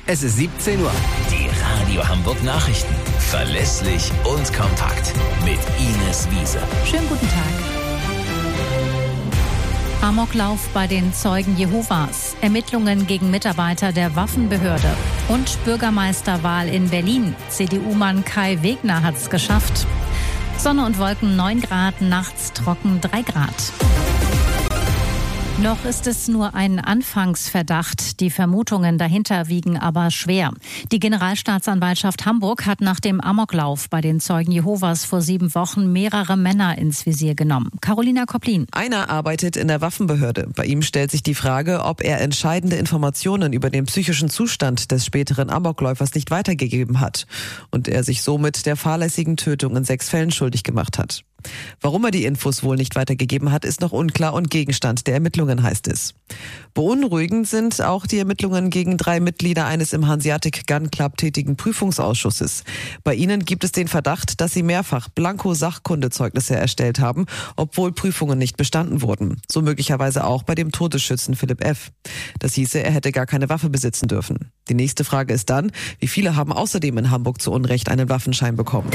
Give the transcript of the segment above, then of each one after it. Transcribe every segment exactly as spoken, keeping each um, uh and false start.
Es ist siebzehn Uhr. Die Radio Hamburg Nachrichten. Verlässlich und kompakt. Mit Ines Wiese. Schönen guten Tag. Amoklauf bei den Zeugen Jehovas, Ermittlungen gegen Mitarbeiter der Waffenbehörde und Bürgermeisterwahl in Berlin. C D U-Mann Kai Wegner hat's geschafft. Sonne und Wolken neun Grad, nachts trocken drei Grad. Noch ist es nur ein Anfangsverdacht. Die Vermutungen dahinter wiegen aber schwer. Die Generalstaatsanwaltschaft Hamburg hat nach dem Amoklauf bei den Zeugen Jehovas vor sieben Wochen mehrere Männer ins Visier genommen. Carolina Koplin. Einer arbeitet in der Waffenbehörde. Bei ihm stellt sich die Frage, ob er entscheidende Informationen über den psychischen Zustand des späteren Amokläufers nicht weitergegeben hat und er sich somit der fahrlässigen Tötung in sechs Fällen schuldig gemacht hat. Warum er die Infos wohl nicht weitergegeben hat, ist noch unklar und Gegenstand der Ermittlungen, heißt es. Beunruhigend sind auch die Ermittlungen gegen drei Mitglieder eines im Hanseatic Gun Club tätigen Prüfungsausschusses. Bei ihnen gibt es den Verdacht, dass sie mehrfach Blanko-Sachkundezeugnisse erstellt haben, obwohl Prüfungen nicht bestanden wurden. So möglicherweise auch bei dem Todesschützen Philipp F. Das hieße, er hätte gar keine Waffe besitzen dürfen. Die nächste Frage ist dann, wie viele haben außerdem in Hamburg zu Unrecht einen Waffenschein bekommen?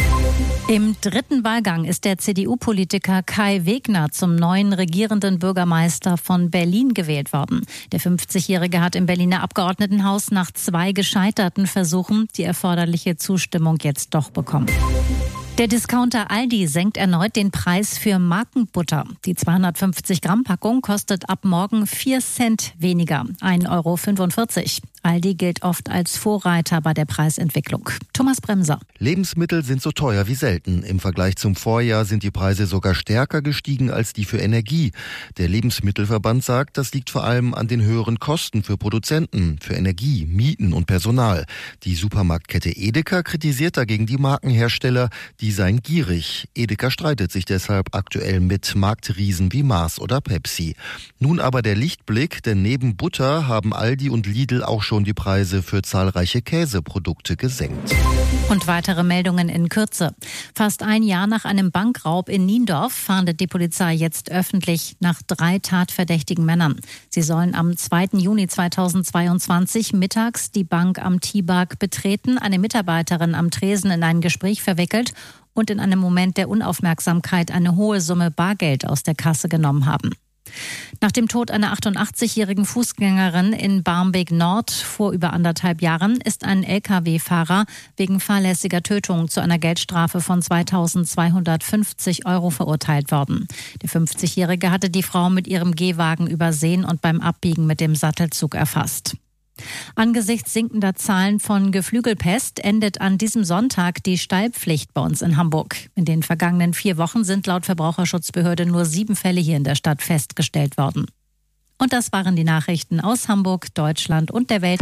Im dritten Wahlgang ist der C D U-Politiker Kai Wegner zum neuen regierenden Bürgermeister von Berlin gewählt worden. Der fünfzigjährige hat im Berliner Abgeordnetenhaus nach zwei gescheiterten Versuchen die erforderliche Zustimmung jetzt doch bekommen. Der Discounter Aldi senkt erneut den Preis für Markenbutter. Die zweihundertfünfzig Gramm Packung kostet ab morgen vier Cent weniger, ein Euro fünfundvierzig. Aldi gilt oft als Vorreiter bei der Preisentwicklung. Thomas Bremser. Lebensmittel sind so teuer wie selten. Im Vergleich zum Vorjahr sind die Preise sogar stärker gestiegen als die für Energie. Der Lebensmittelverband sagt, das liegt vor allem an den höheren Kosten für Produzenten, für Energie, Mieten und Personal. Die Supermarktkette Edeka kritisiert dagegen die Markenhersteller, die seien gierig. Edeka streitet sich deshalb aktuell mit Marktriesen wie Mars oder Pepsi. Nun aber der Lichtblick, denn neben Butter haben Aldi und Lidl auch schon die Preise für zahlreiche Käseprodukte gesenkt. Und weitere Meldungen in Kürze. Fast ein Jahr nach einem Bankraub in Niendorf fahndet die Polizei jetzt öffentlich nach drei tatverdächtigen Männern. Sie sollen am zweiten Juni zweitausendzweiundzwanzig mittags die Bank am Tieberg betreten, eine Mitarbeiterin am Tresen in ein Gespräch verwickelt und in einem Moment der Unaufmerksamkeit eine hohe Summe Bargeld aus der Kasse genommen haben. Nach dem Tod einer achtundachtzigjährigen Fußgängerin in Barmbek Nord vor über anderthalb Jahren ist ein L K W-Fahrer wegen fahrlässiger Tötung zu einer Geldstrafe von zweitausendzweihundertfünfzig Euro verurteilt worden. Der fünfzigjährige hatte die Frau mit ihrem Gehwagen übersehen und beim Abbiegen mit dem Sattelzug erfasst. Angesichts sinkender Zahlen von Geflügelpest endet an diesem Sonntag die Stallpflicht bei uns in Hamburg. In den vergangenen vier Wochen sind laut Verbraucherschutzbehörde nur sieben Fälle hier in der Stadt festgestellt worden. Und das waren die Nachrichten aus Hamburg, Deutschland und der Welt.